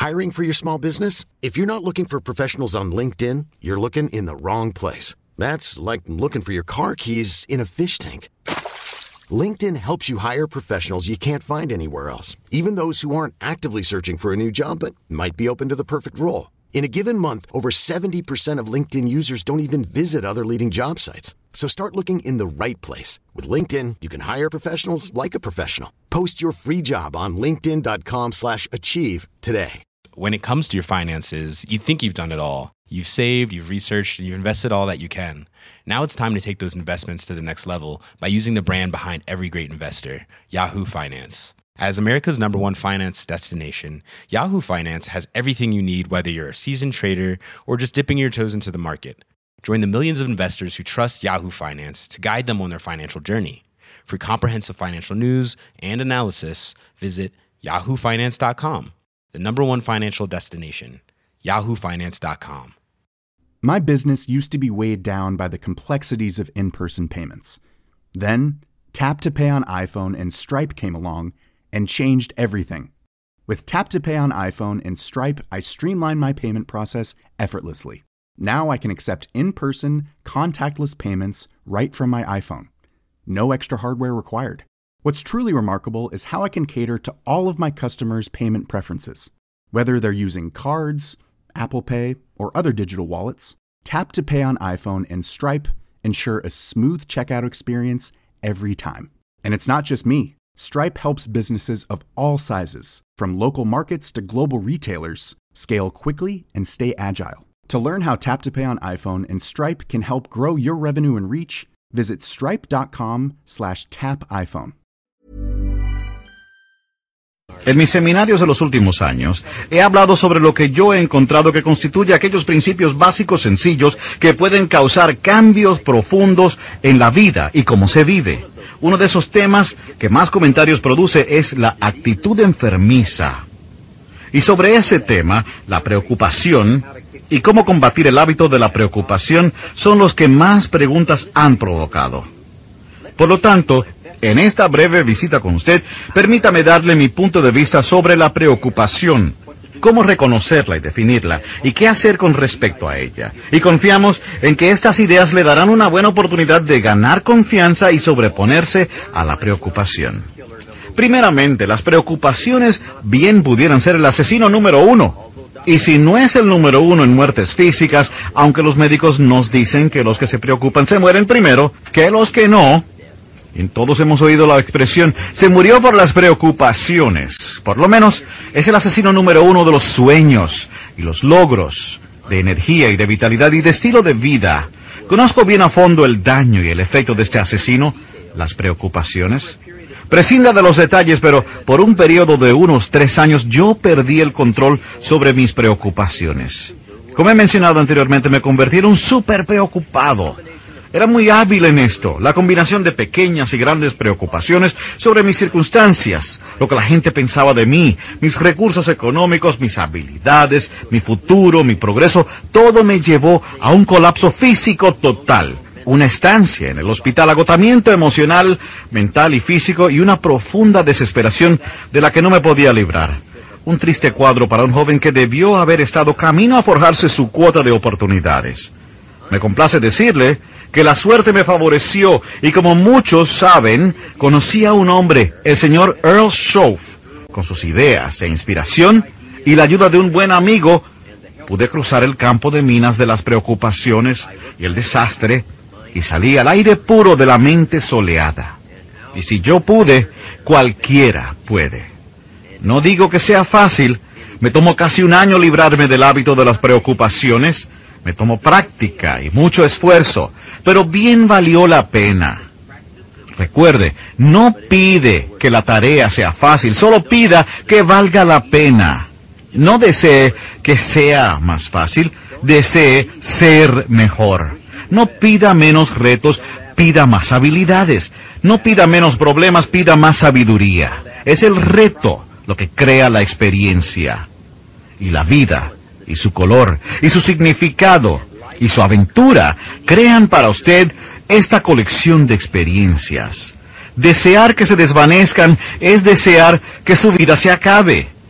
Hiring for your small business? If you're not looking for professionals on LinkedIn, you're looking in the wrong place. That's like looking for your car keys in a fish tank. LinkedIn helps you hire professionals you can't find anywhere else, even those who aren't actively searching for a new job but might be open to the perfect role. In a given month, over 70% of LinkedIn users don't even visit other leading job sites. So start looking in the right place. With LinkedIn, you can hire professionals like a professional. Post your free job on linkedin.com/achieve today. When it comes to your finances, you think you've done it all. You've saved, you've researched, and you've invested all that you can. Now it's time to take those investments to the next level by using the brand behind every great investor, Yahoo Finance. As America's #1 finance destination, Yahoo Finance has everything you need, whether you're a seasoned trader or just dipping your toes into the market. Join the millions of investors who trust Yahoo Finance to guide them on their financial journey. For comprehensive financial news and analysis, visit yahoofinance.com, the #1 financial destination, yahoofinance.com. My business used to be weighed down by the complexities of in-person payments. Then, Tap to Pay on iPhone and Stripe came along and changed everything. With Tap to Pay on iPhone and Stripe, I streamlined my payment process effortlessly. Now I can accept in-person, contactless payments right from my iPhone. No extra hardware required. What's truly remarkable is how I can cater to all of my customers' payment preferences. Whether they're using cards, Apple Pay, or other digital wallets, Tap to Pay on iPhone and Stripe ensure a smooth checkout experience every time. And it's not just me. Stripe helps businesses of all sizes, from local markets to global retailers, scale quickly and stay agile. To learn how Tap to Pay on iPhone and Stripe can help grow your revenue and reach, visit stripe.com/tapiphone. En mis seminarios de los últimos años, he hablado sobre lo que yo he encontrado que constituye aquellos principios básicos sencillos que pueden causar cambios profundos en la vida y cómo se vive. Uno de esos temas que más comentarios produce es la actitud enfermiza. Y sobre ese tema, la preocupación y cómo combatir el hábito de la preocupación son los que más preguntas han provocado. Por lo tanto, en esta breve visita con usted, permítame darle mi punto de vista sobre la preocupación, cómo reconocerla y definirla, y qué hacer con respecto a ella. Y confiamos en que estas ideas le darán una buena oportunidad de ganar confianza y sobreponerse a la preocupación. Primeramente, las preocupaciones bien pudieran ser el asesino número 1. Y si no es el número 1 en muertes físicas, aunque los médicos nos dicen que los que se preocupan se mueren primero, que los que no. Y todos hemos oído la expresión, se murió por las preocupaciones. Por lo menos, es el asesino número 1 de los sueños y los logros, de energía y de vitalidad y de estilo de vida. Conozco bien a fondo el daño y el efecto de este asesino, las preocupaciones. Prescinda de los detalles, pero por un periodo de unos 3 años yo perdí el control sobre mis preocupaciones. Como he mencionado anteriormente, me convertí en un súper preocupado. Era muy hábil en esto, la combinación de pequeñas y grandes preocupaciones sobre mis circunstancias, lo que la gente pensaba de mí, mis recursos económicos, mis habilidades, mi futuro, mi progreso, todo me llevó a un colapso físico total. Una estancia en el hospital, agotamiento emocional, mental y físico y una profunda desesperación de la que no me podía librar. Un triste cuadro para un joven que debió haber estado camino a forjarse su cuota de oportunidades. Me complace decirle que la suerte me favoreció y como muchos saben, conocí a un hombre, el señor Earl Shoaff. Con sus ideas e inspiración y la ayuda de un buen amigo, pude cruzar el campo de minas de las preocupaciones y el desastre y salí al aire puro de la mente soleada. Y si yo pude, cualquiera puede. No digo que sea fácil, me tomó casi un año librarme del hábito de las preocupaciones, me tomó práctica y mucho esfuerzo, pero bien valió la pena. Recuerde, no pide que la tarea sea fácil, solo pida que valga la pena. No desee que sea más fácil, desee ser mejor. No pida menos retos, pida más habilidades. No pida menos problemas, pida más sabiduría. Es el reto lo que crea la experiencia. Y la vida, y su color, y su significado, y su aventura, crean para usted esta colección de experiencias. Desear que se desvanezcan es desear que su vida se acabe.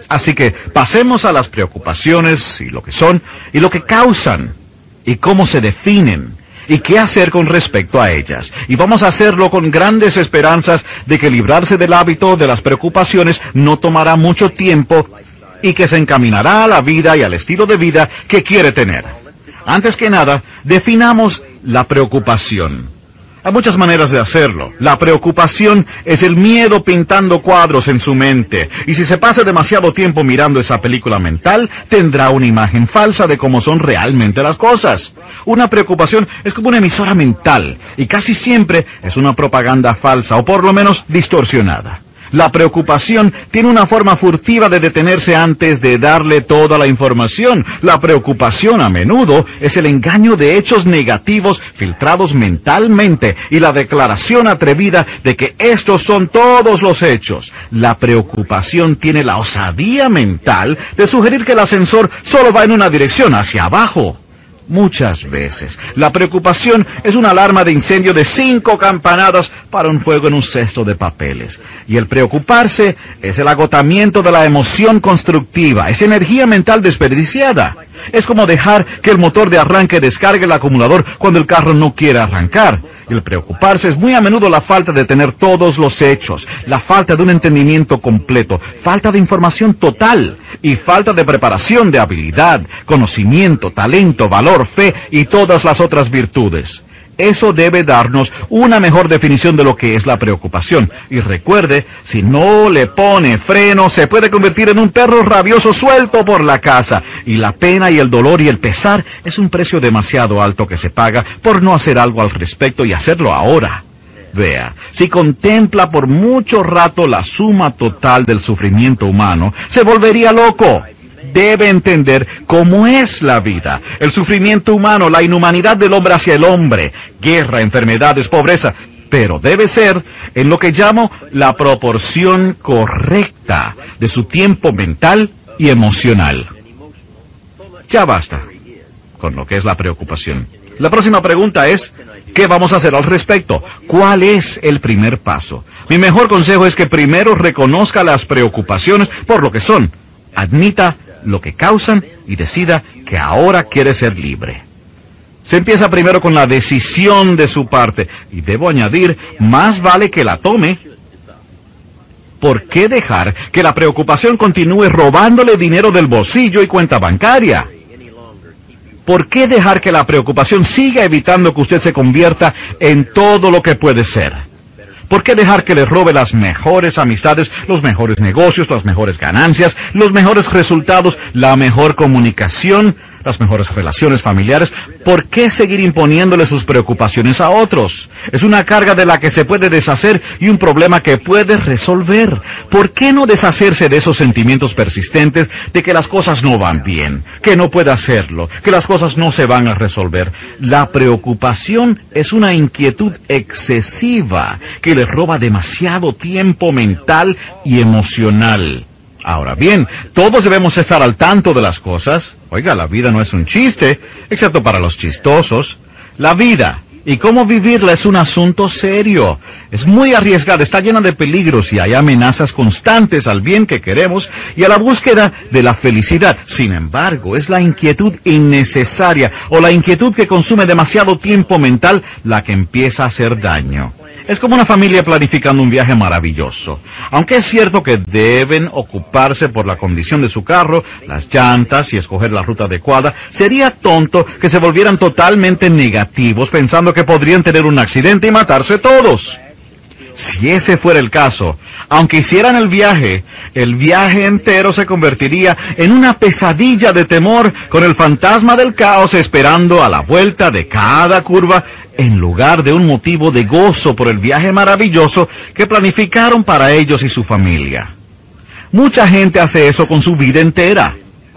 Así que pasemos a las preocupaciones y lo que son, y lo que causan, y cómo se definen, y qué hacer con respecto a ellas. Y vamos a hacerlo con grandes esperanzas de que librarse del hábito de las preocupaciones no tomará mucho tiempo y que se encaminará a la vida y al estilo de vida que quiere tener. Antes que nada, definamos la preocupación. Hay muchas maneras de hacerlo. La preocupación es el miedo pintando cuadros en su mente. Y si se pasa demasiado tiempo mirando esa película mental, tendrá una imagen falsa de cómo son realmente las cosas. Una preocupación es como una emisora mental, y casi siempre es una propaganda falsa, o por lo menos distorsionada. La preocupación tiene una forma furtiva de detenerse antes de darle toda la información. La preocupación a menudo es el engaño de hechos negativos filtrados mentalmente y la declaración atrevida de que estos son todos los hechos. La preocupación tiene la osadía mental de sugerir que el ascensor solo va en una dirección, hacia abajo. Muchas veces, la preocupación es una alarma de incendio de 5 campanadas para un fuego en un cesto de papeles. Y el preocuparse es el agotamiento de la emoción constructiva, es energía mental desperdiciada. Es como dejar que el motor de arranque descargue el acumulador cuando el carro no quiere arrancar. El preocuparse es muy a menudo la falta de tener todos los hechos, la falta de un entendimiento completo, falta de información total y falta de preparación de habilidad, conocimiento, talento, valor, fe y todas las otras virtudes. Eso debe darnos una mejor definición de lo que es la preocupación. Y recuerde, si no le pone freno, se puede convertir en un perro rabioso suelto por la casa. Y la pena y el dolor y el pesar es un precio demasiado alto que se paga por no hacer algo al respecto y hacerlo ahora. Vea, si contempla por mucho rato la suma total del sufrimiento humano, se volvería loco. Debe entender cómo es la vida, el sufrimiento humano, la inhumanidad del hombre hacia el hombre, guerra, enfermedades, pobreza, pero debe ser en lo que llamo la proporción correcta de su tiempo mental y emocional. Ya basta con lo que es la preocupación. La próxima pregunta es, ¿qué vamos a hacer al respecto? ¿Cuál es el primer paso? Mi mejor consejo es que primero reconozca las preocupaciones por lo que son, admita lo que causan y decida que ahora quiere ser libre. Se empieza primero con la decisión de su parte, y debo añadir, más vale que la tome. ¿Por qué dejar que la preocupación continúe robándole dinero del bolsillo y cuenta bancaria? ¿Por qué dejar que la preocupación siga evitando que usted se convierta en todo lo que puede ser? ¿Por qué dejar que le robe las mejores amistades, los mejores negocios, las mejores ganancias, los mejores resultados, la mejor comunicación, las mejores relaciones familiares? ¿Por qué seguir imponiéndole sus preocupaciones a otros? Es una carga de la que se puede deshacer y un problema que puede resolver. ¿Por qué no deshacerse de esos sentimientos persistentes de que las cosas no van bien, que no puede hacerlo, que las cosas no se van a resolver? La preocupación es una inquietud excesiva que le roba demasiado tiempo mental y emocional. Ahora bien, todos debemos estar al tanto de las cosas. Oiga, la vida no es un chiste, excepto para los chistosos. La vida y cómo vivirla es un asunto serio. Es muy arriesgada, está llena de peligros y hay amenazas constantes al bien que queremos y a la búsqueda de la felicidad. Sin embargo, es la inquietud innecesaria o la inquietud que consume demasiado tiempo mental la que empieza a hacer daño. Es como una familia planificando un viaje maravilloso. Aunque es cierto que deben ocuparse por la condición de su carro, las llantas y escoger la ruta adecuada, sería tonto que se volvieran totalmente negativos pensando que podrían tener un accidente y matarse todos. Si ese fuera el caso, aunque hicieran el viaje entero se convertiría en una pesadilla de temor con el fantasma del caos esperando a la vuelta de cada curva en lugar de un motivo de gozo por el viaje maravilloso que planificaron para ellos y su familia. Mucha gente hace eso con su vida entera.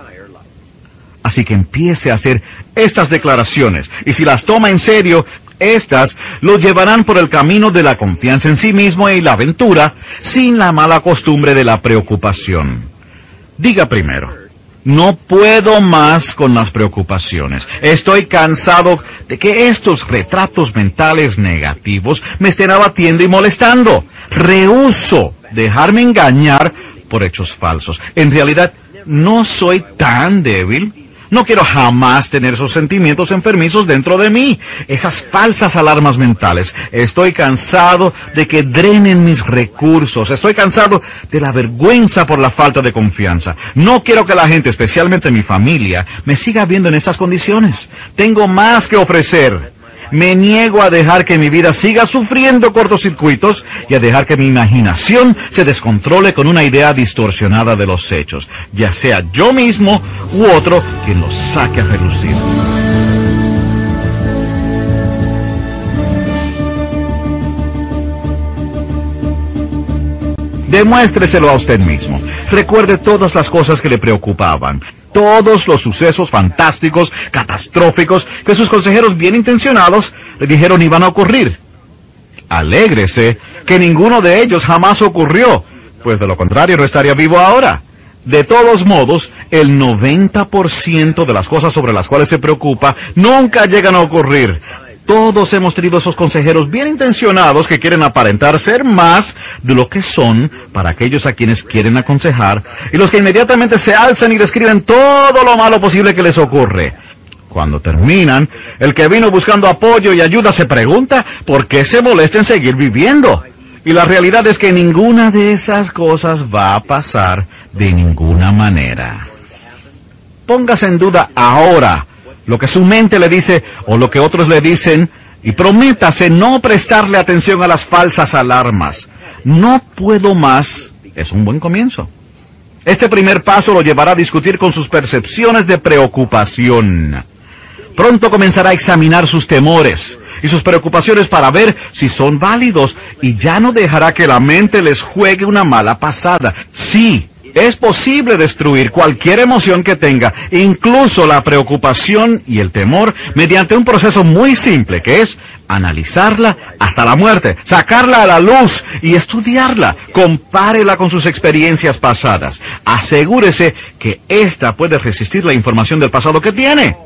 Así que empiece a hacer estas declaraciones, y si las toma en serio, estas lo llevarán por el camino de la confianza en sí mismo y la aventura, sin la mala costumbre de la preocupación. Diga primero, no puedo más con las preocupaciones. Estoy cansado de que estos retratos mentales negativos me estén abatiendo y molestando. Rehúso dejarme engañar por hechos falsos. En realidad, no soy tan débil. No quiero jamás tener esos sentimientos enfermizos dentro de mí, esas falsas alarmas mentales. Estoy cansado de que drenen mis recursos. Estoy cansado de la vergüenza por la falta de confianza. No quiero que la gente, especialmente mi familia, me siga viendo en estas condiciones. Tengo más que ofrecer. Me niego a dejar que mi vida siga sufriendo cortocircuitos y a dejar que mi imaginación se descontrole con una idea distorsionada de los hechos, ya sea yo mismo u otro quien los saque a relucir. Demuéstreselo a usted mismo. Recuerde todas las cosas que le preocupaban. Todos los sucesos fantásticos, catastróficos, que sus consejeros bien intencionados le dijeron iban a ocurrir. Alégrese que ninguno de ellos jamás ocurrió, pues de lo contrario no estaría vivo ahora. De todos modos, el 90% de las cosas sobre las cuales se preocupa nunca llegan a ocurrir. Todos hemos tenido esos consejeros bien intencionados que quieren aparentar ser más de lo que son para aquellos a quienes quieren aconsejar, y los que inmediatamente se alzan y describen todo lo malo posible que les ocurre. Cuando terminan, el que vino buscando apoyo y ayuda se pregunta por qué se molesta en seguir viviendo. Y la realidad es que ninguna de esas cosas va a pasar de ninguna manera. Póngase en duda ahora lo que su mente le dice o lo que otros le dicen, y prométase no prestarle atención a las falsas alarmas. No puedo más es un buen comienzo. Este primer paso lo llevará a discutir con sus percepciones de preocupación. Pronto comenzará a examinar sus temores y sus preocupaciones para ver si son válidos, y ya no dejará que la mente les juegue una mala pasada. Sí, es posible destruir cualquier emoción que tenga, incluso la preocupación y el temor, mediante un proceso muy simple, que es analizarla hasta la muerte, sacarla a la luz y estudiarla. Compárela con sus experiencias pasadas. Asegúrese que ésta puede resistir la información del pasado que tiene.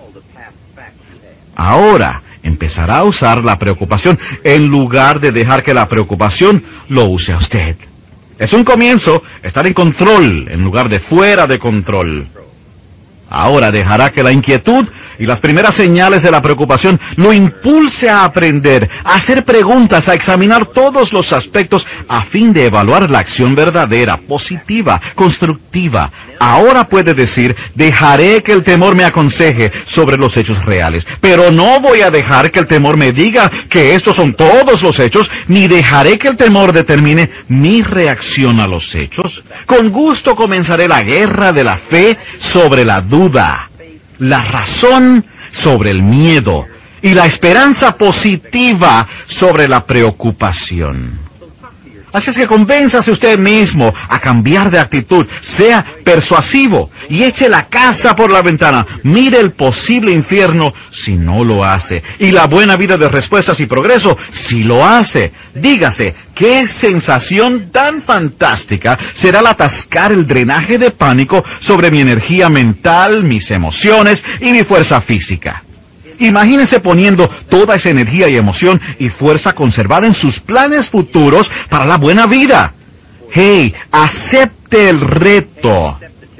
Ahora empezará a usar la preocupación en lugar de dejar que la preocupación lo use a usted. Es un comienzo estar en control en lugar de fuera de control. Ahora dejará que la inquietud y las primeras señales de la preocupación lo impulse a aprender, a hacer preguntas, a examinar todos los aspectos a fin de evaluar la acción verdadera, positiva, constructiva. Ahora puede decir, dejaré que el temor me aconseje sobre los hechos reales, pero no voy a dejar que el temor me diga que estos son todos los hechos, ni dejaré que el temor determine mi reacción a los hechos. Con gusto comenzaré la guerra de la fe sobre la duda, la razón sobre el miedo y la esperanza positiva sobre la preocupación. Así es que convénzase usted mismo a cambiar de actitud, sea persuasivo y eche la casa por la ventana. Mire el posible infierno si no lo hace, y la buena vida de respuestas y progreso si lo hace. Dígase, qué sensación tan fantástica será el atascar el drenaje de pánico sobre mi energía mental, mis emociones y mi fuerza física. Imagínese poniendo toda esa energía y emoción y fuerza conservada en sus planes futuros para la buena vida. Hey, acepte el reto.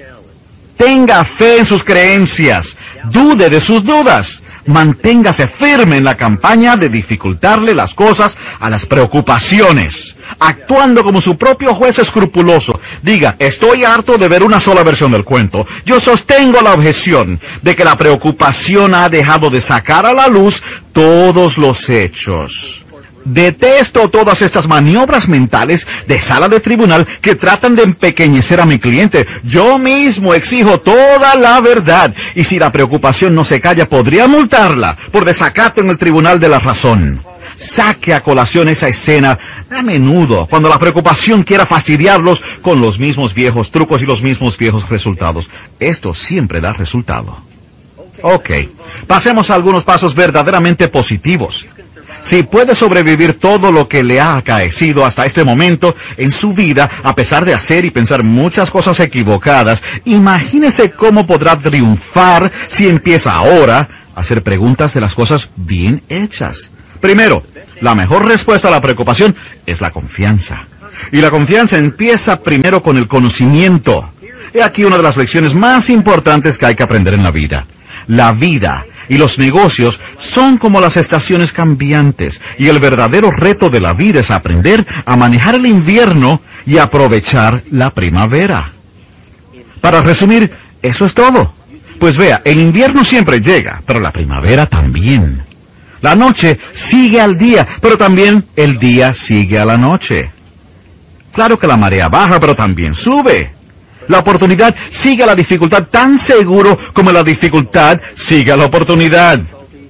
Tenga fe en sus creencias. Dude de sus dudas. Manténgase firme en la campaña de dificultarle las cosas a las preocupaciones, actuando como su propio juez escrupuloso. Diga, estoy harto de ver una sola versión del cuento. Yo sostengo la objeción de que la preocupación ha dejado de sacar a la luz todos los hechos. Detesto todas estas maniobras mentales de sala de tribunal que tratan de empequeñecer a mi cliente. Yo mismo exijo toda la verdad, y si la preocupación no se calla, podría multarla por desacato en el tribunal de la razón. Saque a colación esa escena a menudo, cuando la preocupación quiera fastidiarlos con los mismos viejos trucos y los mismos viejos resultados. Esto siempre da resultado. Ok, pasemos a algunos pasos verdaderamente positivos. Si puede sobrevivir todo lo que le ha acaecido hasta este momento en su vida, a pesar de hacer y pensar muchas cosas equivocadas, imagínese cómo podrá triunfar si empieza ahora a hacer preguntas de las cosas bien hechas. Primero, la mejor respuesta a la preocupación es la confianza. Y la confianza empieza primero con el conocimiento. He aquí una de las lecciones más importantes que hay que aprender en la vida. La vida y los negocios son como las estaciones cambiantes, y el verdadero reto de la vida es aprender a manejar el invierno y aprovechar la primavera. Para resumir, eso es todo. Pues vea, el invierno siempre llega, pero la primavera también. La noche sigue al día, pero también el día sigue a la noche. Claro que la marea baja, pero también sube. La oportunidad sigue a la dificultad tan seguro como la dificultad sigue a la oportunidad.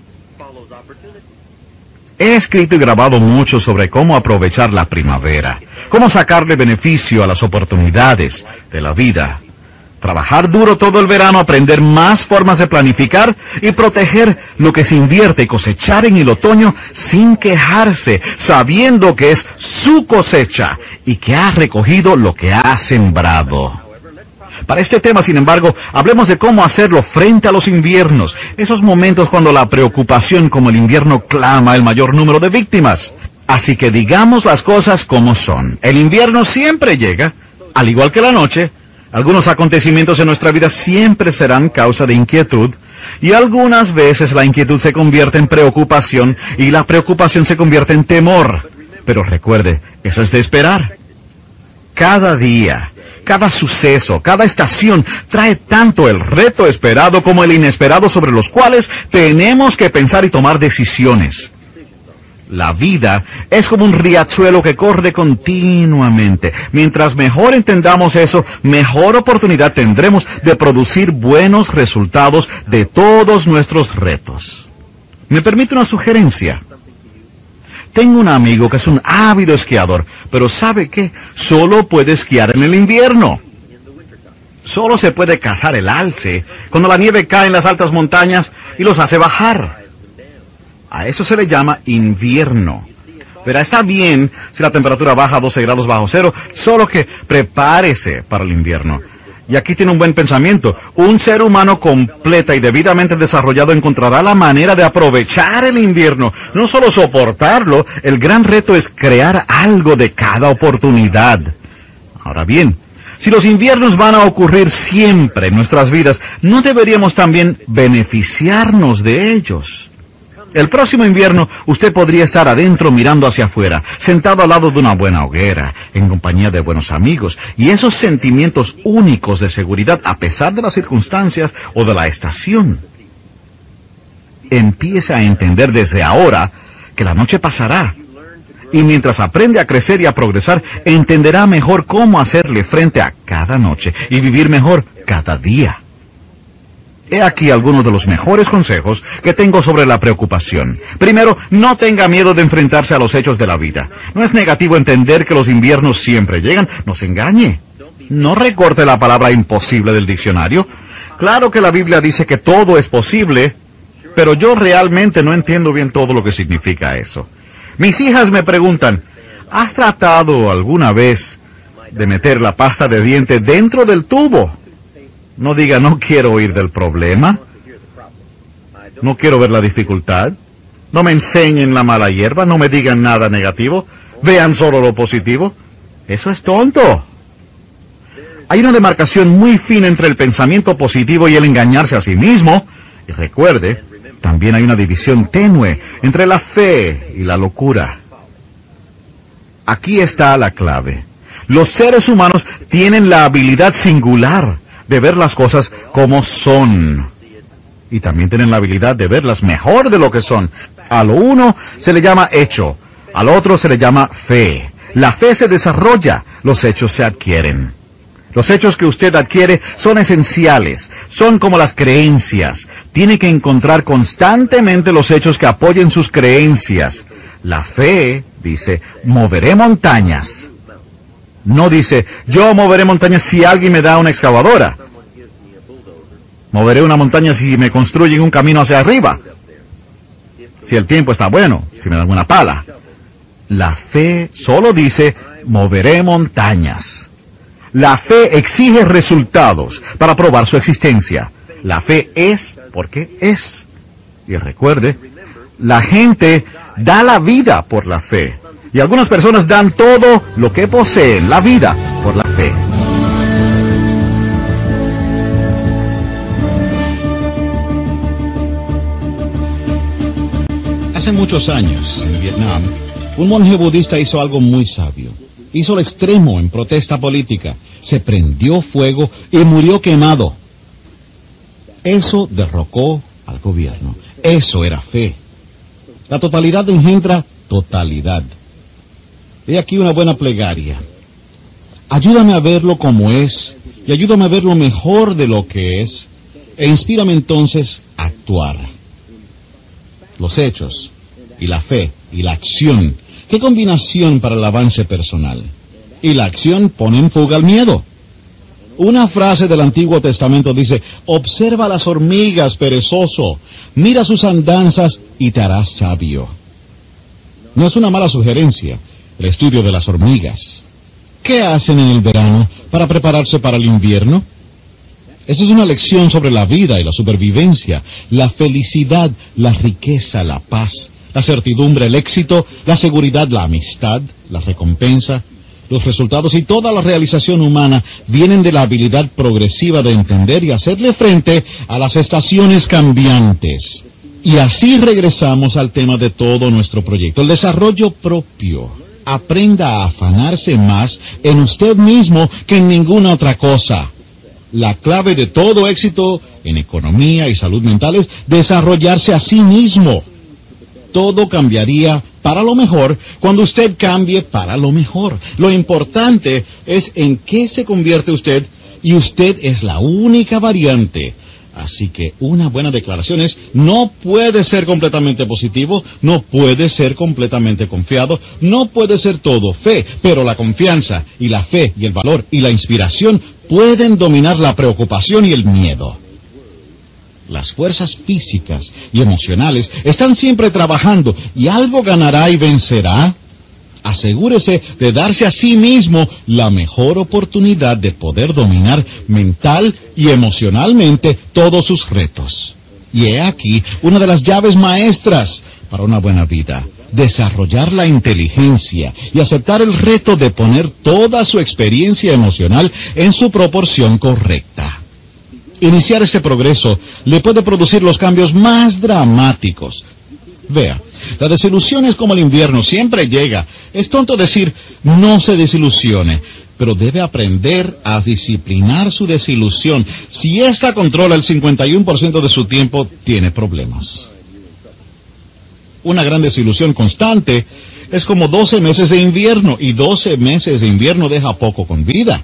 He escrito y grabado mucho sobre cómo aprovechar la primavera, cómo sacarle beneficio a las oportunidades de la vida. Trabajar duro todo el verano, aprender más formas de planificar y proteger lo que se invierte y cosechar en el otoño sin quejarse, sabiendo que es su cosecha y que ha recogido lo que ha sembrado. Para este tema, sin embargo, hablemos de cómo hacerlo frente a los inviernos, esos momentos cuando la preocupación como el invierno clama el mayor número de víctimas. Así que digamos las cosas como son. El invierno siempre llega, al igual que la noche. Algunos acontecimientos en nuestra vida siempre serán causa de inquietud, y algunas veces la inquietud se convierte en preocupación, y la preocupación se convierte en temor. Pero recuerde, eso es de esperar. Cada día, cada suceso, cada estación trae tanto el reto esperado como el inesperado sobre los cuales tenemos que pensar y tomar decisiones. La vida es como un riachuelo que corre continuamente. Mientras mejor entendamos eso, mejor oportunidad tendremos de producir buenos resultados de todos nuestros retos. ¿Me permite una sugerencia? Tengo un amigo que es un ávido esquiador, pero ¿sabe qué? Solo puede esquiar en el invierno. Solo se puede cazar el alce cuando la nieve cae en las altas montañas y los hace bajar. A eso se le llama invierno. Verá, está bien si la temperatura baja a 12 grados bajo cero, solo que prepárese para el invierno. Y aquí tiene un buen pensamiento. Un ser humano completa y debidamente desarrollado encontrará la manera de aprovechar el invierno. No solo soportarlo, el gran reto es crear algo de cada oportunidad. Ahora bien, si los inviernos van a ocurrir siempre en nuestras vidas, ¿no deberíamos también beneficiarnos de ellos? El próximo invierno usted podría estar adentro mirando hacia afuera, sentado al lado de una buena hoguera, en compañía de buenos amigos, y esos sentimientos únicos de seguridad a pesar de las circunstancias o de la estación. Empieza a entender desde ahora que la noche pasará, y mientras aprende a crecer y a progresar, entenderá mejor cómo hacerle frente a cada noche y vivir mejor cada día. He aquí algunos de los mejores consejos que tengo sobre la preocupación. Primero, no tenga miedo de enfrentarse a los hechos de la vida. No es negativo entender que los inviernos siempre llegan. No se engañe. No recorte la palabra imposible del diccionario. Claro que la Biblia dice que todo es posible, pero yo realmente no entiendo bien todo lo que significa eso. Mis hijas me preguntan, ¿has tratado alguna vez de meter la pasta de diente dentro del tubo? No diga, no quiero oír del problema. No quiero ver la dificultad. No me enseñen la mala hierba, no me digan nada negativo. Vean solo lo positivo. Eso es tonto. Hay una demarcación muy fina entre el pensamiento positivo y el engañarse a sí mismo. Y recuerde, también hay una división tenue entre la fe y la locura. Aquí está la clave. Los seres humanos tienen la habilidad singular de ver las cosas como son. Y también tienen la habilidad de verlas mejor de lo que son. A lo uno se le llama hecho, al otro se le llama fe. La fe se desarrolla, los hechos se adquieren. Los hechos que usted adquiere son esenciales, son como las creencias. Tiene que encontrar constantemente los hechos que apoyen sus creencias. La fe dice, moveré montañas. No dice, yo moveré montañas si alguien me da una excavadora. Moveré una montaña si me construyen un camino hacia arriba. Si el tiempo está bueno, si me dan una pala. La fe solo dice, moveré montañas. La fe exige resultados para probar su existencia. La fe es porque es. Y recuerde, la gente da la vida por la fe. Y algunas personas dan todo lo que poseen, la vida, por la fe. Hace muchos años, en Vietnam, un monje budista hizo algo muy sabio. Hizo lo extremo en protesta política. Se prendió fuego y murió quemado. Eso derrocó al gobierno. Eso era fe. La totalidad engendra totalidad. He aquí una buena plegaria. Ayúdame a verlo como es y ayúdame a verlo mejor de lo que es e inspírame entonces a actuar. Los hechos y la fe y la acción. ¡Qué combinación para el avance personal! Y la acción pone en fuga el miedo. Una frase del Antiguo Testamento dice, observa las hormigas, perezoso, mira sus andanzas y te harás sabio. No es una mala sugerencia el estudio de las hormigas. ¿Qué hacen en el verano para prepararse para el invierno? Esa es una lección sobre la vida y la supervivencia, la felicidad, la riqueza, la paz, la certidumbre, el éxito, la seguridad, la amistad, la recompensa. Los resultados y toda la realización humana vienen de la habilidad progresiva de entender y hacerle frente a las estaciones cambiantes. Y así regresamos al tema de todo nuestro proyecto, el desarrollo propio. Aprenda a afanarse más en usted mismo que en ninguna otra cosa. La clave de todo éxito en economía y salud mental es desarrollarse a sí mismo. Todo cambiaría para lo mejor cuando usted cambie para lo mejor. Lo importante es en qué se convierte usted y usted es la única variante. Así que una buena declaración es, no puede ser completamente positivo, no puede ser completamente confiado, no puede ser todo fe, pero la confianza y la fe y el valor y la inspiración pueden dominar la preocupación y el miedo. Las fuerzas físicas y emocionales están siempre trabajando y algo ganará y vencerá. Asegúrese de darse a sí mismo la mejor oportunidad de poder dominar mental y emocionalmente todos sus retos. Y he aquí una de las llaves maestras para una buena vida. Desarrollar la inteligencia y aceptar el reto de poner toda su experiencia emocional en su proporción correcta. Iniciar este progreso le puede producir los cambios más dramáticos. Vea, la desilusión es como el invierno, siempre llega. Es tonto decir, no se desilusione, pero debe aprender a disciplinar su desilusión. Si ésta controla el 51% de su tiempo, tiene problemas. Una gran desilusión constante es como 12 meses de invierno, y 12 meses de invierno deja poco con vida.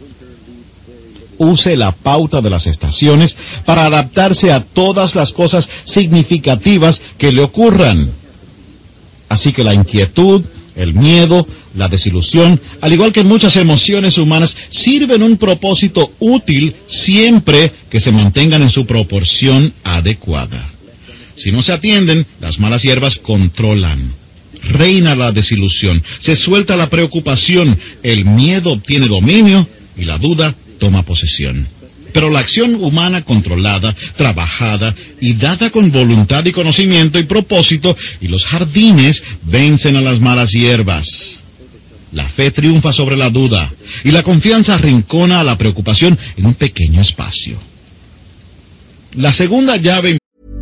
Use la pauta de las estaciones para adaptarse a todas las cosas significativas que le ocurran. Así que la inquietud, el miedo, la desilusión, al igual que muchas emociones humanas, sirven un propósito útil siempre que se mantengan en su proporción adecuada. Si no se atienden, las malas hierbas controlan. Reina la desilusión, se suelta la preocupación, el miedo obtiene dominio y la duda toma posesión. Pero la acción humana controlada, trabajada y dada con voluntad y conocimiento y propósito, y los jardines vencen a las malas hierbas. La fe triunfa sobre la duda, y la confianza arrincona a la preocupación en un pequeño espacio. La segunda llave.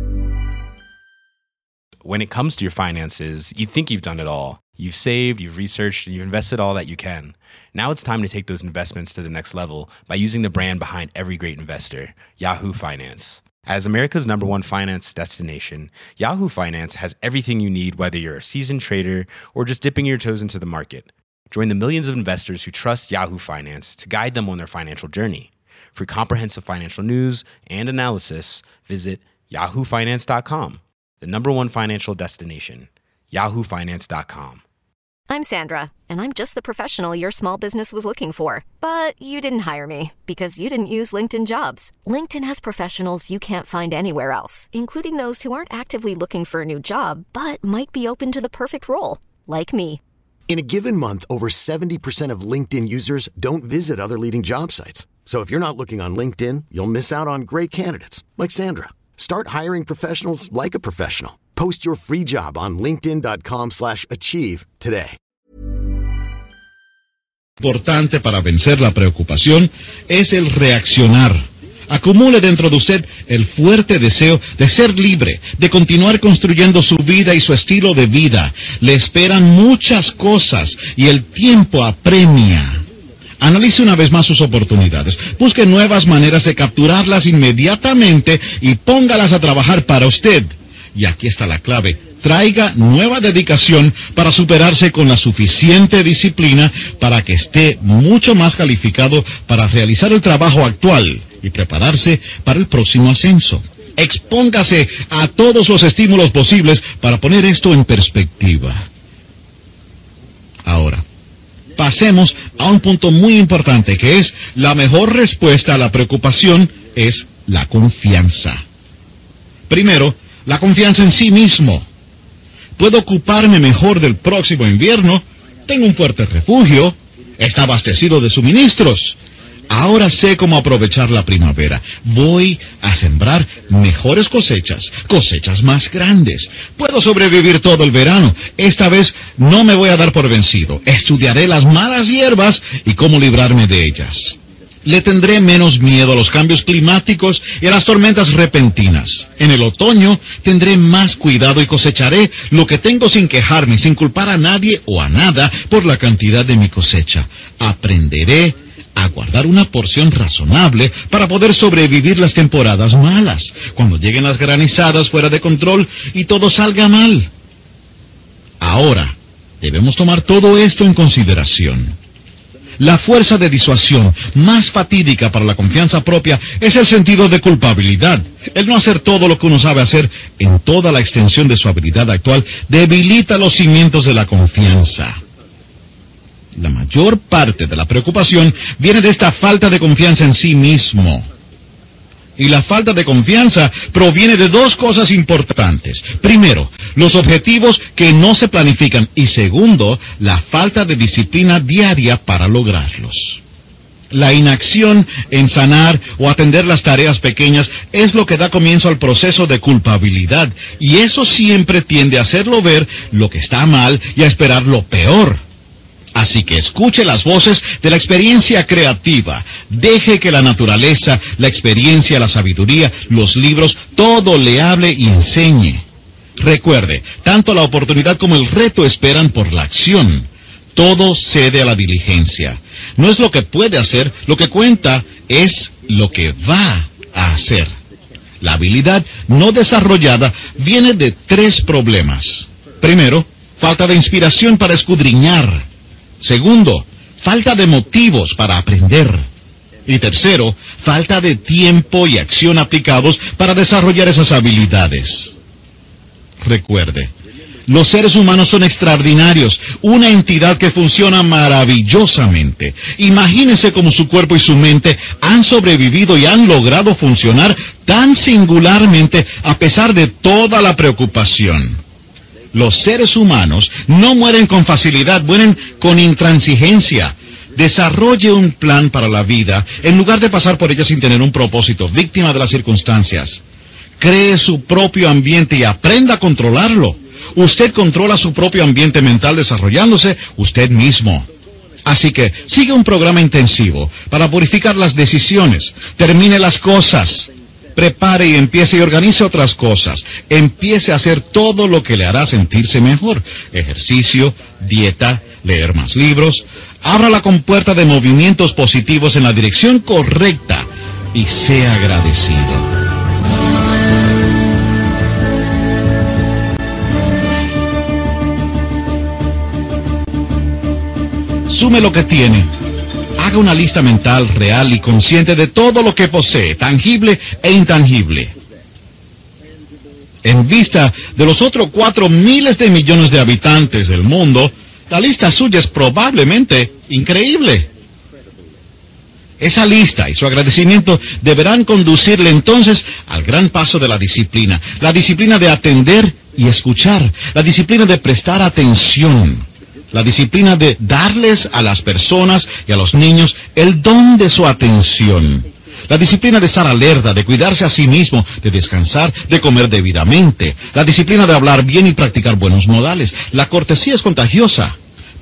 When it comes to your finances, you think you've done it all. You've saved, you've researched, and you've invested all that you can. Now it's time to take those investments to the next level by using the brand behind every great investor, Yahoo Finance. As America's #1 finance destination, Yahoo Finance has everything you need, whether you're a seasoned trader or just dipping your toes into the market. Join the millions of investors who trust Yahoo Finance to guide them on their financial journey. For comprehensive financial news and analysis, visit yahoofinance.com, the #1 financial destination, yahoofinance.com. I'm Sandra, and I'm just the professional your small business was looking for. But you didn't hire me because you didn't use LinkedIn Jobs. LinkedIn has professionals you can't find anywhere else, including those who aren't actively looking for a new job, but might be open to the perfect role, like me. In a given month, over 70% of LinkedIn users don't visit other leading job sites. So if you're not looking on LinkedIn, you'll miss out on great candidates like Sandra. Start hiring professionals like a professional. Post your free job on linkedin.com/achieve today. Importante para vencer la preocupación es el reaccionar. Acumule dentro de usted el fuerte deseo de ser libre, de continuar construyendo su vida y su estilo de vida. Le esperan muchas cosas y el tiempo apremia. Analice una vez más sus oportunidades. Busque nuevas maneras de capturarlas inmediatamente y póngalas a trabajar para usted. Y aquí está la clave. Traiga nueva dedicación para superarse con la suficiente disciplina para que esté mucho más calificado para realizar el trabajo actual y prepararse para el próximo ascenso. Expóngase a todos los estímulos posibles para poner esto en perspectiva. Ahora, pasemos a un punto muy importante que es la mejor respuesta a la preocupación es la confianza. Primero, la confianza en sí mismo. Puedo ocuparme mejor del próximo invierno, tengo un fuerte refugio, está abastecido de suministros. Ahora sé cómo aprovechar la primavera. Voy a sembrar mejores cosechas, cosechas más grandes. Puedo sobrevivir todo el verano. Esta vez no me voy a dar por vencido. Estudiaré las malas hierbas y cómo librarme de ellas. Le tendré menos miedo a los cambios climáticos y a las tormentas repentinas. En el otoño tendré más cuidado y cosecharé lo que tengo sin quejarme, sin culpar a nadie o a nada por la cantidad de mi cosecha. Aprenderé a guardar una porción razonable para poder sobrevivir las temporadas malas, cuando lleguen las granizadas fuera de control y todo salga mal. Ahora, debemos tomar todo esto en consideración. La fuerza de disuasión más fatídica para la confianza propia es el sentido de culpabilidad. El no hacer todo lo que uno sabe hacer en toda la extensión de su habilidad actual debilita los cimientos de la confianza. La mayor parte de la preocupación viene de esta falta de confianza en sí mismo. Y la falta de confianza proviene de dos cosas importantes. Primero, los objetivos que no se planifican. Y segundo, la falta de disciplina diaria para lograrlos. La inacción en sanar o atender las tareas pequeñas es lo que da comienzo al proceso de culpabilidad. Y eso siempre tiende a hacerlo ver lo que está mal y a esperar lo peor. Así que escuche las voces de la experiencia creativa. Deje que la naturaleza, la experiencia, la sabiduría, los libros, todo le hable y enseñe. Recuerde, tanto la oportunidad como el reto esperan por la acción. Todo cede a la diligencia. No es lo que puede hacer, lo que cuenta es lo que va a hacer. La habilidad no desarrollada viene de tres problemas. Primero, falta de inspiración para escudriñar. Segundo, falta de motivos para aprender. Y tercero, falta de tiempo y acción aplicados para desarrollar esas habilidades. Recuerde, los seres humanos son extraordinarios, una entidad que funciona maravillosamente. Imagínese cómo su cuerpo y su mente han sobrevivido y han logrado funcionar tan singularmente a pesar de toda la preocupación. Los seres humanos no mueren con facilidad, mueren con intransigencia. Desarrolle un plan para la vida, en lugar de pasar por ella sin tener un propósito, víctima de las circunstancias. Cree su propio ambiente y aprenda a controlarlo. Usted controla su propio ambiente mental desarrollándose usted mismo. Así que sigue un programa intensivo para purificar las decisiones. Termine las cosas. Prepare y empiece y organice otras cosas. Empiece a hacer todo lo que le hará sentirse mejor. Ejercicio, dieta, leer más libros. Abra la compuerta de movimientos positivos en la dirección correcta y sea agradecido. Sume lo que tiene. Haga una lista mental real y consciente de todo lo que posee, tangible e intangible. En vista de los otros 4 miles de millones de habitantes del mundo, la lista suya es probablemente increíble. Esa lista y su agradecimiento deberán conducirle entonces al gran paso de la disciplina de atender y escuchar, la disciplina de prestar atención. La disciplina de darles a las personas y a los niños el don de su atención. La disciplina de estar alerta, de cuidarse a sí mismo, de descansar, de comer debidamente. La disciplina de hablar bien y practicar buenos modales. La cortesía es contagiosa.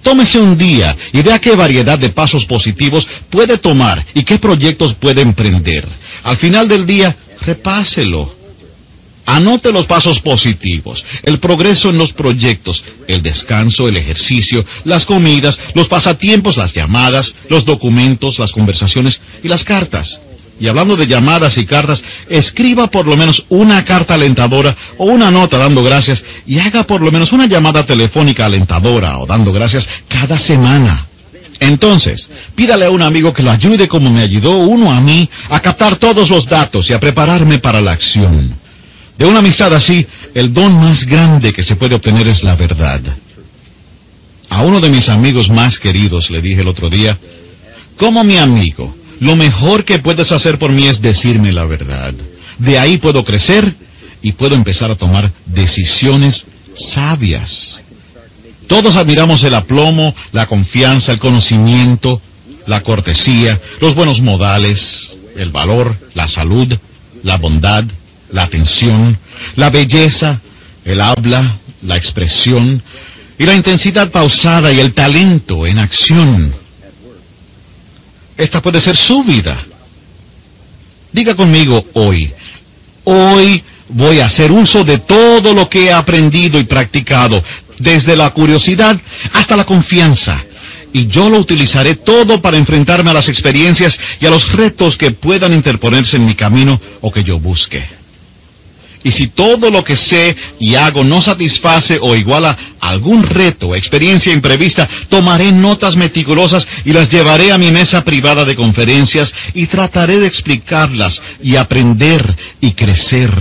Tómese un día y vea qué variedad de pasos positivos puede tomar y qué proyectos puede emprender. Al final del día, repáselo. Anote los pasos positivos, el progreso en los proyectos, el descanso, el ejercicio, las comidas, los pasatiempos, las llamadas, los documentos, las conversaciones y las cartas. Y hablando de llamadas y cartas, escriba por lo menos una carta alentadora o una nota dando gracias y haga por lo menos una llamada telefónica alentadora o dando gracias cada semana. Entonces, pídale a un amigo que lo ayude como me ayudó uno a mí a captar todos los datos y a prepararme para la acción. De una amistad así, el don más grande que se puede obtener es la verdad. A uno de mis amigos más queridos le dije el otro día, como mi amigo, lo mejor que puedes hacer por mí es decirme la verdad. De ahí puedo crecer y puedo empezar a tomar decisiones sabias. Todos admiramos el aplomo, la confianza, el conocimiento, la cortesía, los buenos modales, el valor, la salud, la bondad, la atención, la belleza, el habla, la expresión y la intensidad pausada y el talento en acción. Esta puede ser su vida. Diga conmigo hoy voy a hacer uso de todo lo que he aprendido y practicado, desde la curiosidad hasta la confianza. Y yo lo utilizaré todo para enfrentarme a las experiencias y a los retos que puedan interponerse en mi camino o que yo busque. Y si todo lo que sé y hago no satisface o iguala algún reto o experiencia imprevista, tomaré notas meticulosas y las llevaré a mi mesa privada de conferencias y trataré de explicarlas y aprender y crecer.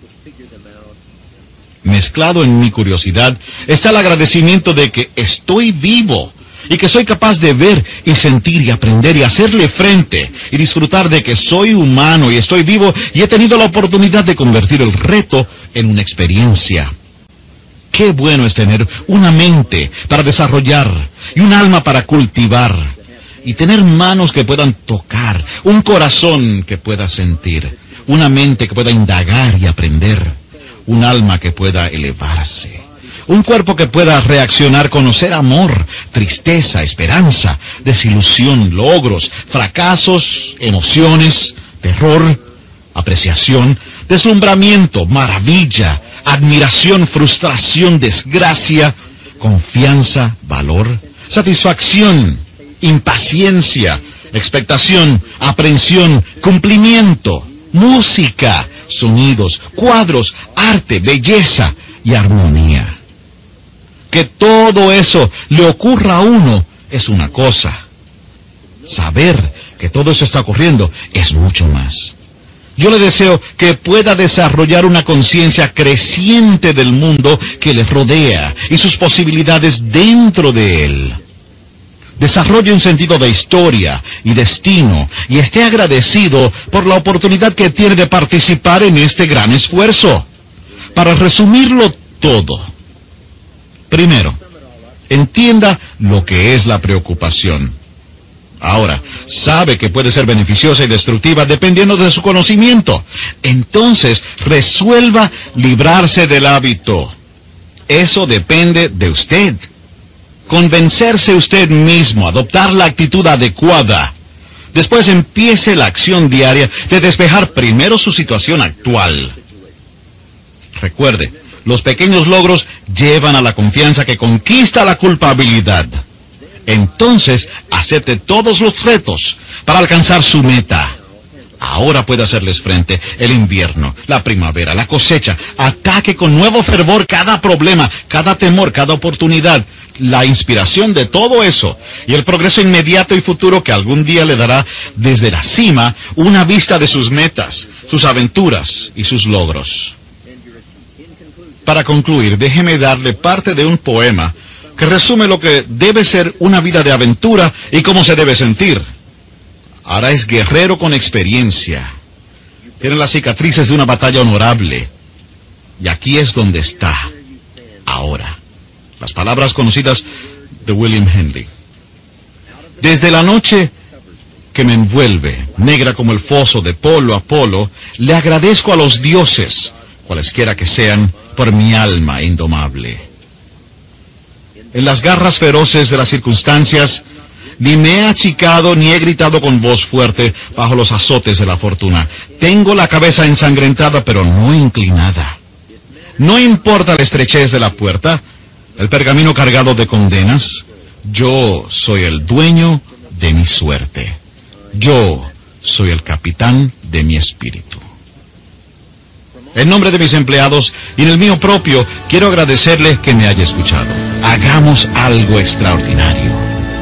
Mezclado en mi curiosidad está el agradecimiento de que estoy vivo y que soy capaz de ver y sentir y aprender y hacerle frente y disfrutar de que soy humano y estoy vivo y he tenido la oportunidad de convertir el reto en una experiencia. Qué bueno es tener una mente para desarrollar y un alma para cultivar y tener manos que puedan tocar, un corazón que pueda sentir, una mente que pueda indagar y aprender, un alma que pueda elevarse. Un cuerpo que pueda reaccionar, conocer amor, tristeza, esperanza, desilusión, logros, fracasos, emociones, terror, apreciación, deslumbramiento, maravilla, admiración, frustración, desgracia, confianza, valor, satisfacción, impaciencia, expectación, aprehensión, cumplimiento, música, sonidos, cuadros, arte, belleza y armonía. Que todo eso le ocurra a uno es una cosa. Saber que todo eso está ocurriendo es mucho más. Yo le deseo que pueda desarrollar una conciencia creciente del mundo que le rodea y sus posibilidades dentro de él. Desarrolle un sentido de historia y destino y esté agradecido por la oportunidad que tiene de participar en este gran esfuerzo. Para resumirlo todo, primero, entienda lo que es la preocupación. Ahora, sabe que puede ser beneficiosa y destructiva dependiendo de su conocimiento. Entonces, resuelva librarse del hábito. Eso depende de usted. Convencerse usted mismo, adoptar la actitud adecuada. Después empiece la acción diaria de despejar primero su situación actual. Recuerde, los pequeños logros llevan a la confianza que conquista la culpabilidad. Entonces, acepte todos los retos para alcanzar su meta. Ahora puede hacerles frente el invierno, la primavera, la cosecha. Ataque con nuevo fervor cada problema, cada temor, cada oportunidad. La inspiración de todo eso y el progreso inmediato y futuro que algún día le dará desde la cima una vista de sus metas, sus aventuras y sus logros. Para concluir, déjeme darle parte de un poema que resume lo que debe ser una vida de aventura y cómo se debe sentir. Ahora es guerrero con experiencia. Tiene las cicatrices de una batalla honorable. Y aquí es donde está, ahora. Las palabras conocidas de William Henley. Desde la noche que me envuelve, negra como el foso de polo a polo, le agradezco a los dioses, cualesquiera que sean, por mi alma indomable. en las garras feroces de las circunstancias, ni me he achicado ni he gritado con voz fuerte bajo los azotes de la fortuna. Tengo la cabeza ensangrentada, pero no inclinada. No importa la estrechez de la puerta, el pergamino cargado de condenas. Yo soy el dueño de mi suerte. Yo soy el capitán de mi espíritu. En nombre de mis empleados y en el mío propio, quiero agradecerle que me haya escuchado. Hagamos algo extraordinario.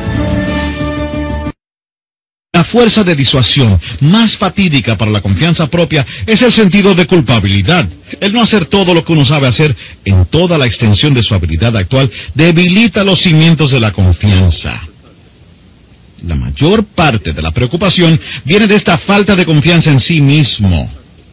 La fuerza de disuasión más fatídica para la confianza propia es el sentido de culpabilidad. El no hacer todo lo que uno sabe hacer en toda la extensión de su habilidad actual debilita los cimientos de la confianza. La mayor parte de la preocupación viene de esta falta de confianza en sí mismo.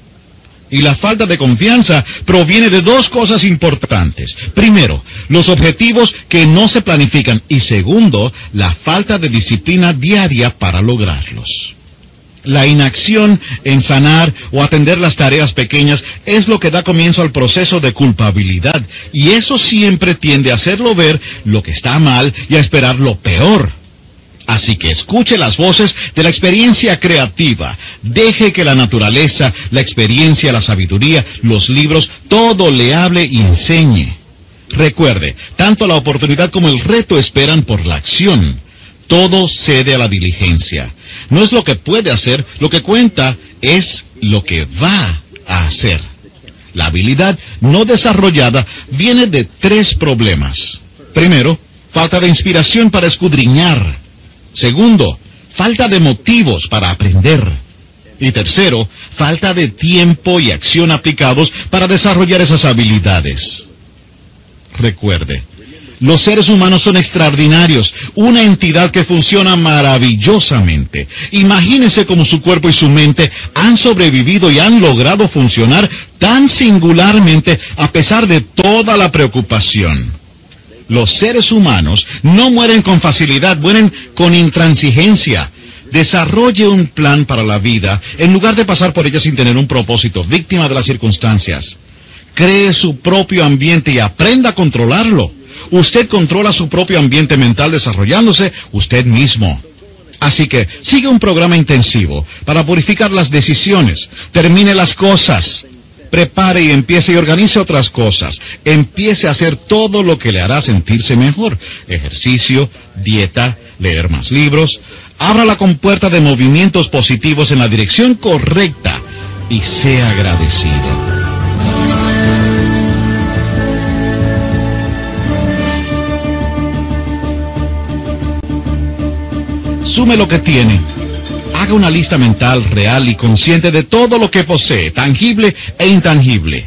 Y la falta de confianza proviene de dos cosas importantes. Primero, los objetivos que no se planifican. Y segundo, la falta de disciplina diaria para lograrlos. La inacción en sanar o atender las tareas pequeñas es lo que da comienzo al proceso de culpabilidad. Y eso siempre tiende a hacerlo ver lo que está mal y a esperar lo peor. Así que escuche las voces de la experiencia creativa. Deje que la naturaleza, la experiencia, la sabiduría, los libros, todo le hable y enseñe. Recuerde, tanto la oportunidad como el reto esperan por la acción. Todo cede a la diligencia. No es lo que puede hacer, lo que cuenta es lo que va a hacer. La habilidad no desarrollada viene de tres problemas. Primero, falta de inspiración para escudriñar. Segundo, falta de motivos para aprender. Y tercero, falta de tiempo y acción aplicados para desarrollar esas habilidades. Recuerde, los seres humanos son extraordinarios, una entidad que funciona maravillosamente. Imagínese cómo su cuerpo y su mente han sobrevivido y han logrado funcionar tan singularmente a pesar de toda la preocupación. Los seres humanos no mueren con facilidad, mueren con intransigencia. Desarrolle un plan para la vida, en lugar de pasar por ella sin tener un propósito, víctima de las circunstancias. Cree su propio ambiente y aprenda a controlarlo. Usted controla su propio ambiente mental desarrollándose usted mismo. Así que sigue un programa intensivo para purificar las decisiones. Termine las cosas. Prepare y empiece y organice otras cosas. Empiece a hacer todo lo que le hará sentirse mejor. Ejercicio, dieta, leer más libros. Abra la compuerta de movimientos positivos en la dirección correcta y sea agradecido. Sume lo que tiene. Haga una lista mental real y consciente de todo lo que posee, tangible e intangible.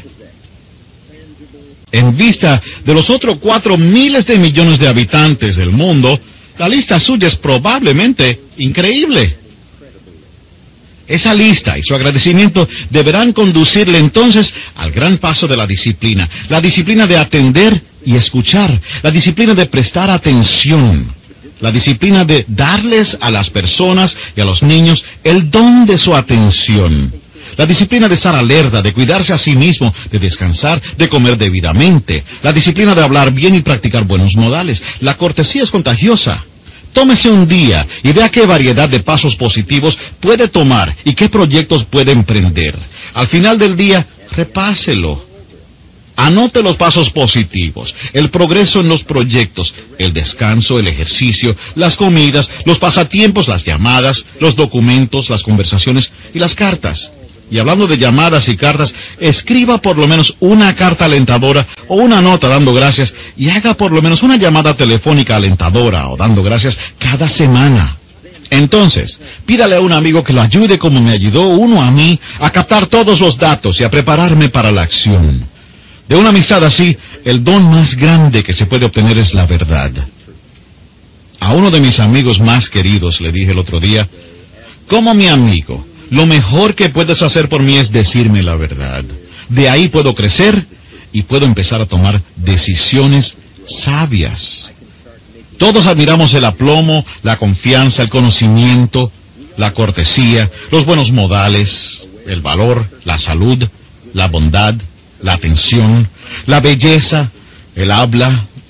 En vista de los otros 4 miles de millones de habitantes del mundo, la lista suya es probablemente increíble. Esa lista y su agradecimiento deberán conducirle entonces al gran paso de la disciplina de atender y escuchar, la disciplina de prestar atención. La disciplina de darles a las personas y a los niños el don de su atención. La disciplina de estar alerta, de cuidarse a sí mismo, de descansar, de comer debidamente. La disciplina de hablar bien y practicar buenos modales. La cortesía es contagiosa. Tómese un día y vea qué variedad de pasos positivos puede tomar y qué proyectos puede emprender. Al final del día, repáselo. Anote los pasos positivos, el progreso en los proyectos, el descanso, el ejercicio, las comidas, los pasatiempos, las llamadas, los documentos, las conversaciones y las cartas. Y hablando de llamadas y cartas, escriba por lo menos una carta alentadora o una nota dando gracias y haga por lo menos una llamada telefónica alentadora o dando gracias cada semana. Entonces, pídale a un amigo que lo ayude como me ayudó uno a mí a captar todos los datos y a prepararme para la acción. De una amistad así, el don más grande que se puede obtener es la verdad. A uno de mis amigos más queridos le dije el otro día, como mi amigo, lo mejor que puedes hacer por mí es decirme la verdad. De ahí puedo crecer y puedo empezar a tomar decisiones sabias. Todos admiramos el aplomo, la confianza, el conocimiento, la cortesía, los buenos modales, el valor, la salud, la bondad, la atención, la belleza, el habla,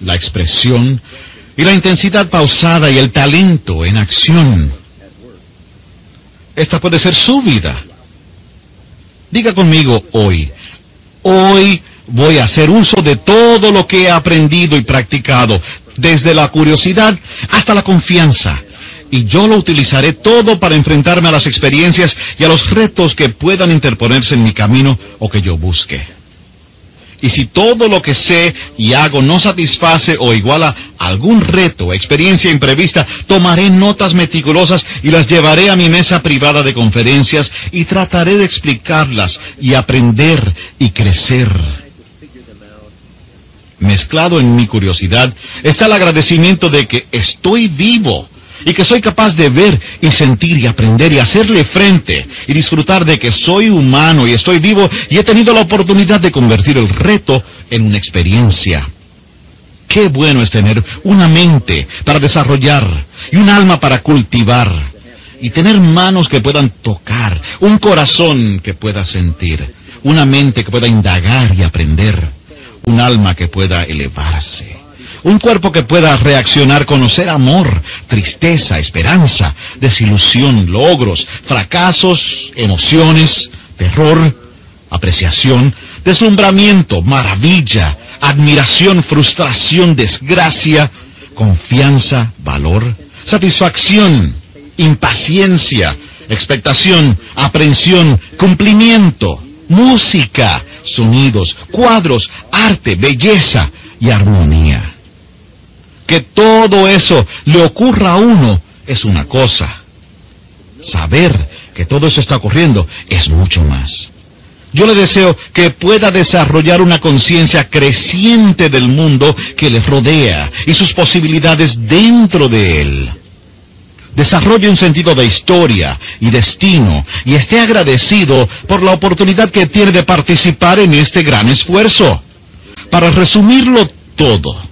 la expresión y la intensidad pausada y el talento en acción. Esta puede ser su vida. Diga conmigo hoy. Hoy voy a hacer uso de todo lo que he aprendido y practicado, desde la curiosidad hasta la confianza. Y yo lo utilizaré todo para enfrentarme a las experiencias y a los retos que puedan interponerse en mi camino o que yo busque. Y si todo lo que sé y hago no satisface o iguala algún reto o experiencia imprevista, tomaré notas meticulosas y las llevaré a mi mesa privada de conferencias y trataré de explicarlas y aprender y crecer. Mezclado en mi curiosidad está el agradecimiento de que estoy vivo y que soy capaz de ver y sentir y aprender y hacerle frente y disfrutar de que soy humano y estoy vivo y he tenido la oportunidad de convertir el reto en una experiencia. Qué bueno es tener una mente para desarrollar y un alma para cultivar y tener manos que puedan tocar, un corazón que pueda sentir, una mente que pueda indagar y aprender, un alma que pueda elevarse. Un cuerpo que pueda reaccionar, conocer amor, tristeza, esperanza, desilusión, logros, fracasos, emociones, terror, apreciación, deslumbramiento, maravilla, admiración, frustración, desgracia, confianza, valor, satisfacción, impaciencia, expectación, aprehensión, cumplimiento, música, sonidos, cuadros, arte, belleza y armonía. Que todo eso le ocurra a uno es una cosa. Saber que todo eso está ocurriendo es mucho más. Yo le deseo que pueda desarrollar una conciencia creciente del mundo que le rodea y sus posibilidades dentro de él. Desarrolle un sentido de historia y destino y esté agradecido por la oportunidad que tiene de participar en este gran esfuerzo. Para resumirlo todo,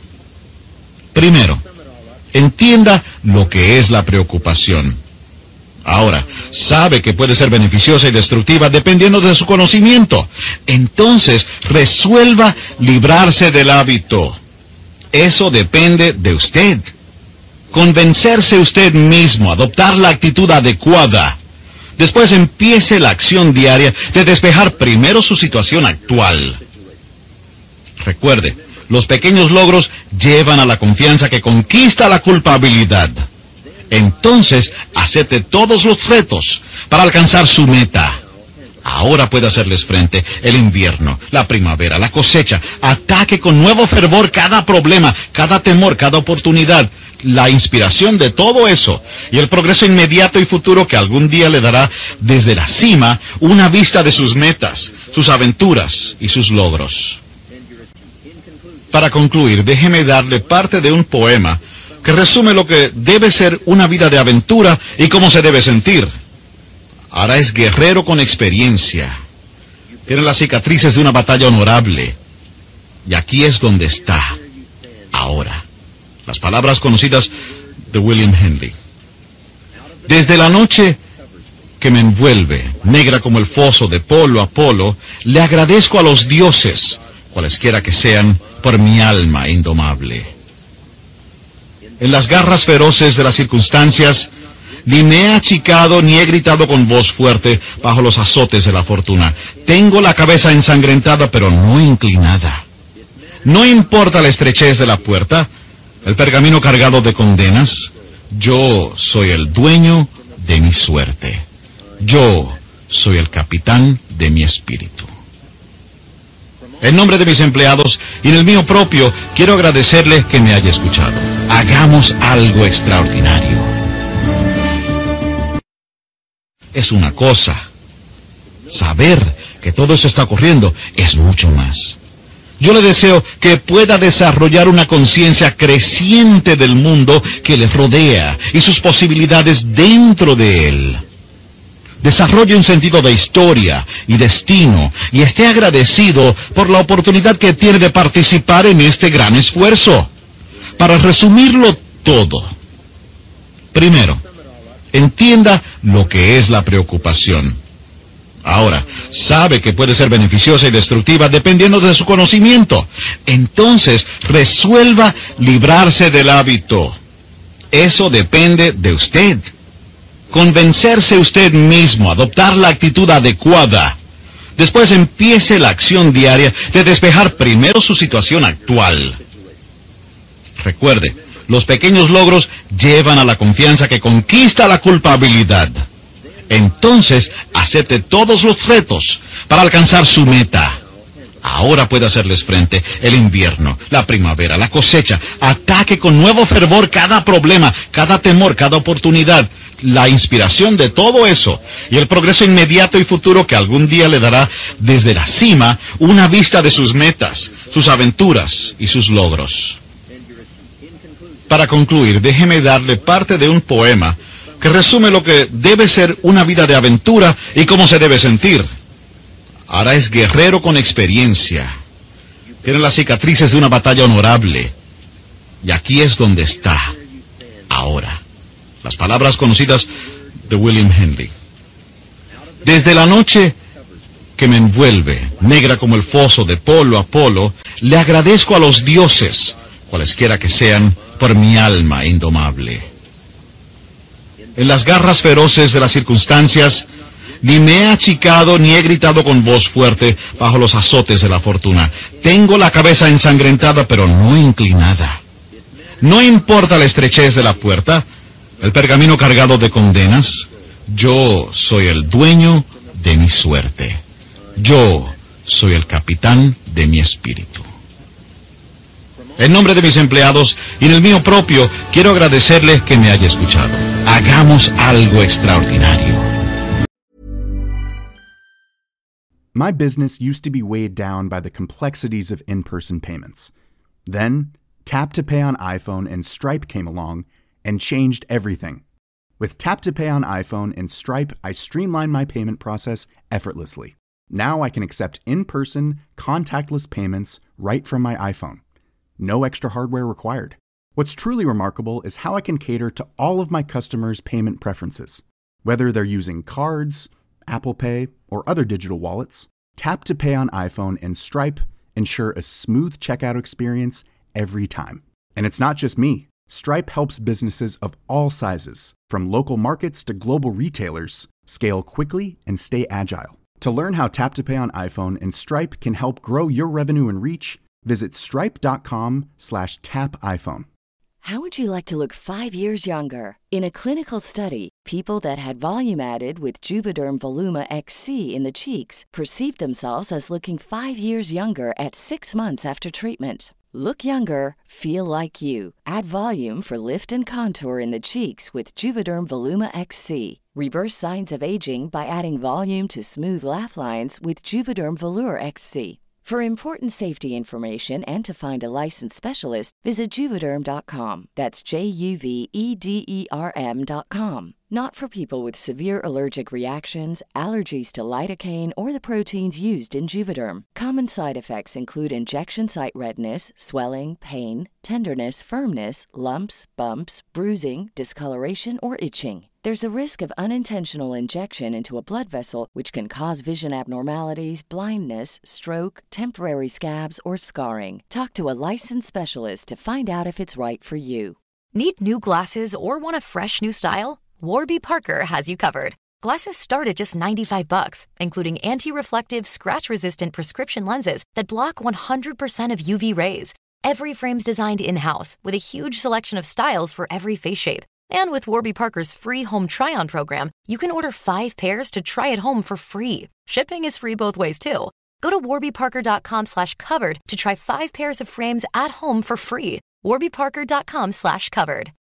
primero, entienda lo que es la preocupación. Ahora, sabe que puede ser beneficiosa y destructiva dependiendo de su conocimiento. Entonces, resuelva librarse del hábito. Eso depende de usted. Convencerse usted mismo, adoptar la actitud adecuada. Después empiece la acción diaria de despejar primero su situación actual. Recuerde, los pequeños logros llevan a la confianza que conquista la culpabilidad. Entonces, acepte todos los retos para alcanzar su meta. Ahora puede hacerles frente el invierno, la primavera, la cosecha. Ataque con nuevo fervor cada problema, cada temor, cada oportunidad. La inspiración de todo eso y el progreso inmediato y futuro que algún día le dará desde la cima una vista de sus metas, sus aventuras y sus logros. Para concluir, déjeme darle parte de un poema que resume lo que debe ser una vida de aventura y cómo se debe sentir. Ahora es guerrero con experiencia. Tiene las cicatrices de una batalla honorable. Y aquí es donde está, ahora. Las palabras conocidas de William Henley. Desde la noche que me envuelve, negra como el foso de polo a polo, le agradezco a los dioses, cualesquiera que sean, por mi alma indomable. En las garras feroces de las circunstancias, ni me he achicado ni he gritado con voz fuerte bajo los azotes de la fortuna. Tengo la cabeza ensangrentada, pero no inclinada. No importa la estrechez de la puerta, el pergamino cargado de condenas. Yo soy el dueño de mi suerte. Yo soy el capitán de mi espíritu. En nombre de mis empleados y en el mío propio, quiero agradecerle que me haya escuchado. Hagamos algo extraordinario. Es una cosa. Saber que todo eso está ocurriendo es mucho más. Yo le deseo que pueda desarrollar una conciencia creciente del mundo que le rodea y sus posibilidades dentro de él. Desarrolle un sentido de historia y destino y esté agradecido por la oportunidad que tiene de participar en este gran esfuerzo. Para resumirlo todo, primero, entienda lo que es la preocupación. Ahora, sabe que puede ser beneficiosa y destructiva dependiendo de su conocimiento. Entonces, resuelva librarse del hábito. Eso depende de usted. Convencerse usted mismo, adoptar la actitud adecuada. Después empiece la acción diaria de despejar primero su situación actual. Recuerde, los pequeños logros llevan a la confianza que conquista la culpabilidad. Entonces, acepte todos los retos para alcanzar su meta. Ahora puede hacerles frente el invierno, la primavera, la cosecha. Ataque con nuevo fervor cada problema, cada temor, cada oportunidad. La inspiración de todo eso y el progreso inmediato y futuro que algún día le dará desde la cima una vista de sus metas, sus aventuras y sus logros. Para concluir, déjeme darle parte de un poema que resume lo que debe ser una vida de aventura y cómo se debe sentir. Ahora es guerrero con experiencia. Tiene las cicatrices de una batalla honorable. Y aquí es donde está, ahora. Las palabras conocidas de William Henley. Desde la noche que me envuelve, negra como el foso de polo a polo, le agradezco a los dioses, cualesquiera que sean, por mi alma indomable. En las garras feroces de las circunstancias, ni me he achicado ni he gritado con voz fuerte bajo los azotes de la fortuna. Tengo la cabeza ensangrentada, pero no inclinada. No importa la estrechez de la puerta, el pergamino cargado de condenas. Yo soy el dueño de mi suerte. Yo soy el capitán de mi espíritu. En nombre de mis empleados y en el mío propio, quiero agradecerle que me haya escuchado. Hagamos algo extraordinario. My business used to be weighed down by the complexities of in-person payments. Then, Tap to Pay on iPhone and Stripe came along and changed everything. With Tap to Pay on iPhone and Stripe, I streamlined my payment process effortlessly. Now I can accept in-person, contactless payments right from my iPhone. No extra hardware required. What's truly remarkable is how I can cater to all of my customers' payment preferences. Whether they're using cards, Apple Pay, or other digital wallets, Tap to Pay on iPhone and Stripe ensure a smooth checkout experience every time. And it's not just me. Stripe helps businesses of all sizes, from local markets to global retailers, scale quickly and stay agile. To learn how Tap to Pay on iPhone and Stripe can help grow your revenue and reach, visit stripe.com/tapiphone. How would you like to look 5 years younger? In a clinical study, people that had volume added with Juvederm Voluma XC in the cheeks perceived themselves as looking 5 years younger at 6 months after treatment. Look younger, feel like you. Add volume for lift and contour in the cheeks with Juvederm Voluma XC. Reverse signs of aging by adding volume to smooth laugh lines with Juvederm Volure XC. For important safety information and to find a licensed specialist, visit Juvederm.com. That's JUVEDERM.com. Not for people with severe allergic reactions, allergies to lidocaine, or the proteins used in Juvederm. Common side effects include injection site redness, swelling, pain, tenderness, firmness, lumps, bumps, bruising, discoloration, or itching. There's a risk of unintentional injection into a blood vessel, which can cause vision abnormalities, blindness, stroke, temporary scabs, or scarring. Talk to a licensed specialist to find out if it's right for you. Need new glasses or want a fresh new style? Warby Parker has you covered. Glasses start at just $95, including anti-reflective, scratch-resistant prescription lenses that block 100% of UV rays. Every frame's designed in-house with a huge selection of styles for every face shape. And with Warby Parker's free home try-on program, you can order 5 pairs to try at home for free. Shipping is free both ways, too. Go to warbyparker.com/covered to try 5 pairs of frames at home for free. warbyparker.com/covered.